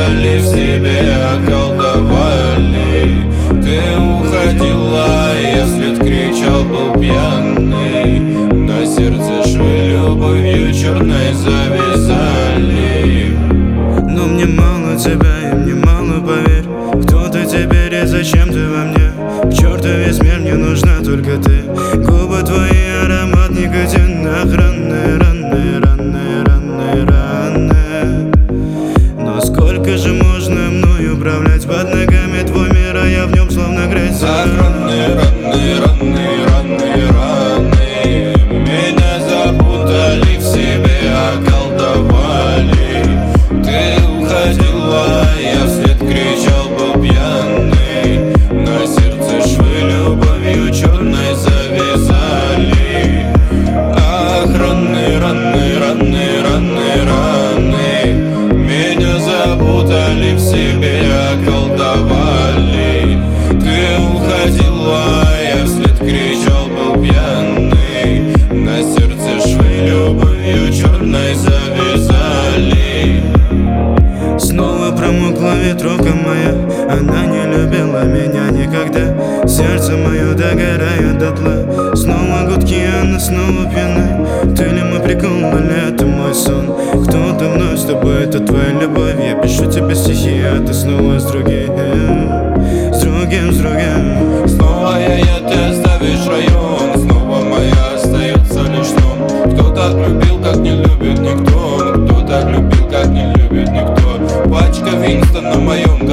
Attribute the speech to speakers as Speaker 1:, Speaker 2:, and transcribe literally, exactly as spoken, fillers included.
Speaker 1: запутали, в себе околдовали. Ты уходила, я вслед кричал, был пьяный. На сердце швы любовью черной завязали.
Speaker 2: Но мне мало тебя и мне мало, поверь. Кто ты теперь и зачем ты во мне? К черту весь мир, мне нужна только ты. Губы твои, аромат никотина, охранные раны, раны, раны, раны. Но сколько же можно мной управлять? Под ногами твой мир, а я в нем словно грязь.
Speaker 1: Раны, раны, раны, раны, раны. Меня запутали, в себе околдовали. Ты уходила, я вслед кричал, был пьяный. На сердце швы любовью черной завязали. Ах, раны, раны, раны, раны, раны. Меня запутали, в себе околдовали. Ты уходила, я вслед кричал, был пьяный. На сердце швы любовью черной завязали.
Speaker 2: Снова промокла ветровка моя, она не любила меня никогда. Сердце мое догорает дотла. Снова гудки, она снова пьяна. Ты ли мой прикол, или это мой сон? Кто-то вновь с тобой, это твоя любовь. Я пишу тебе стихи, а ты снова с другим. С другим, с другим.
Speaker 1: Снова я, я, ты оставишь район. Снова моя остается лишь сон. Кто так любил, как не любит никто. Кто так любил, как не любит никто. Пачка Винстон на моем